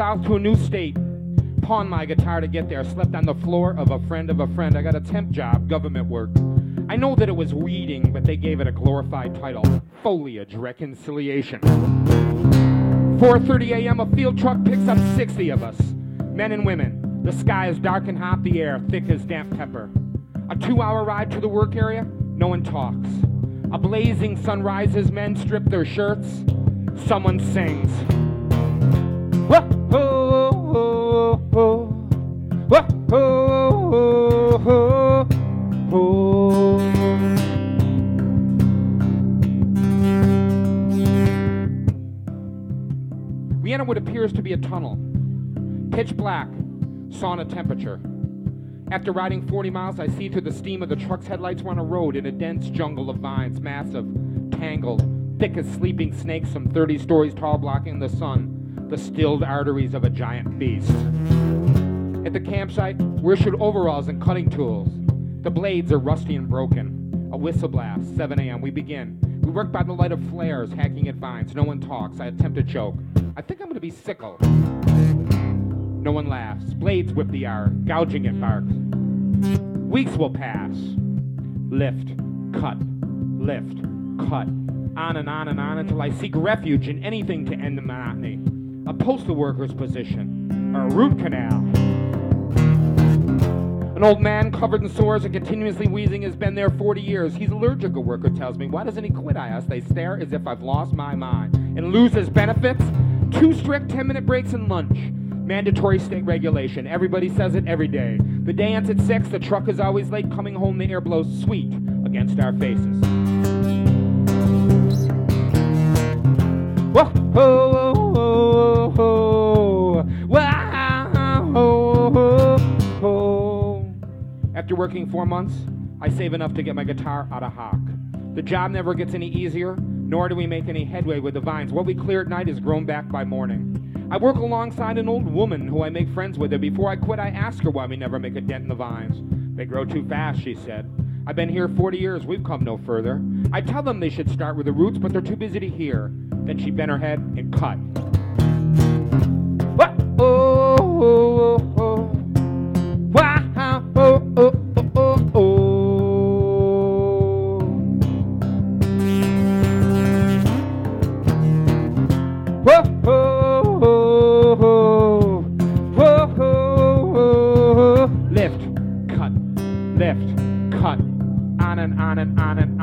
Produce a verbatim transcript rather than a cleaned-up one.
south to a new state. Pawned my guitar to get there. Slept on the floor of a friend of a friend. I got a temp job, government work. I know that it was weeding, but they gave it a glorified title. Foliage reconciliation. four thirty a.m. a field truck picks up sixty of us. Men and women. The sky is dark and hot, the air thick as damp pepper. A two-hour ride to the work area, no one talks. A blazing sun rises, men strip their shirts. Someone sings. Whoa, whoa, whoa, whoa. Whoa, whoa, whoa, whoa. We enter what appears to be a tunnel. Pitch black, sauna temperature. After riding forty miles, I see through the steam of the truck's headlights we're on a road in a dense jungle of vines, massive, tangled, thick as sleeping snakes, some thirty stories tall, blocking the sun, the stilled arteries of a giant beast. At the campsite, we're issued overalls and cutting tools. The blades are rusty and broken. A whistle blast, seven a.m. We begin. We work by the light of flares, hacking at vines. No one talks. I attempt to choke. I think I'm going to be sickle. No one laughs. Blades whip the air, gouging at bark. Weeks will pass. Lift, cut, lift, cut. On and on and on until I seek refuge in anything to end the monotony. A postal worker's position, or a root canal. An old man covered in sores and continuously wheezing has been there forty years. He's allergic, a worker tells me. Why doesn't he quit, I ask. They stare as if I've lost my mind. And lose his benefits? Two strict ten-minute breaks and lunch. Mandatory state regulation. Everybody says it every day. The day ends at six. The truck is always late. Coming home, the air blows sweet against our faces. Whoa, whoa, whoa, whoa, whoa, whoa. After working four months, I save enough to get my guitar out of hock. The job never gets any easier, nor do we make any headway with the vines. What we clear at night is grown back by morning. I work alongside an old woman who I make friends with, and before I quit, I ask her why we never make a dent in the vines. They grow too fast, she said. I've been here forty years, we've come no further. I tell them they should start with the roots, but they're too busy to hear. Then she bent her head and cut. Whoa, oh, oh, oh. Wow, oh, oh, oh, oh, oh. Whoa, oh, oh, oh. Whoa, oh, oh. Lift, cut, lift, cut. On and on and on and